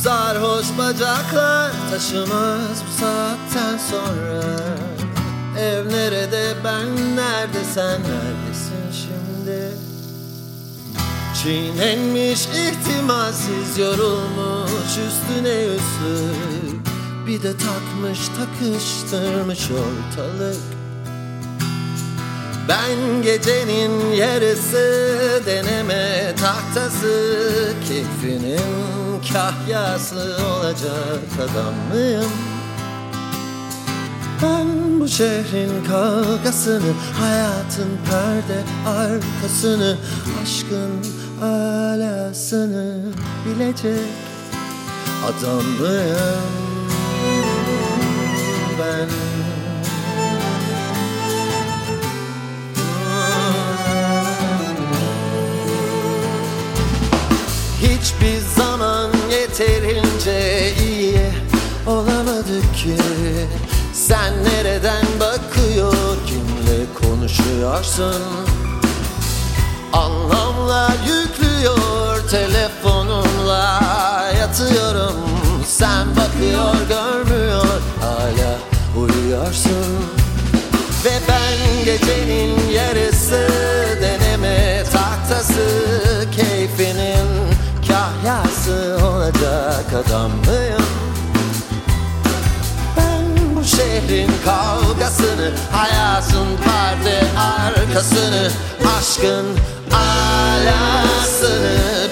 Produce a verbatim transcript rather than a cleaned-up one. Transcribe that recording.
Sarhoş bacaklar taşımaz bu saatten sonra. Ev nerede, ben nerede, sen neredesin şimdi? Çiğnenmiş, ihtimalsiz, yorulmuş üstüne üstlük. Bir de takmış, takıştırmış ortalık. Ben gecenin yarısı, deneme tahtası, keyfinin kahyası olacak adam mıyım? Ben bu şehrin kavgasını, hayatın perde arkasını, aşkın alasını bilecek adam mıyım ben? Hiçbir zaman yeterince iyi olamadık ki. Sen nereden bakıyor, kimle konuşuyorsun? Anlamlar yüklüyor telefonumla, yatıyorum. Sen bakıyor görmüyor, hala uyuyorsun. Ve ben gecenin yarısı, deneme tahtası, keyfinin kahyası olacak adam mıyım? Ben bu şehrin kavgasını, hayatın perde arkasını, aşkın alasını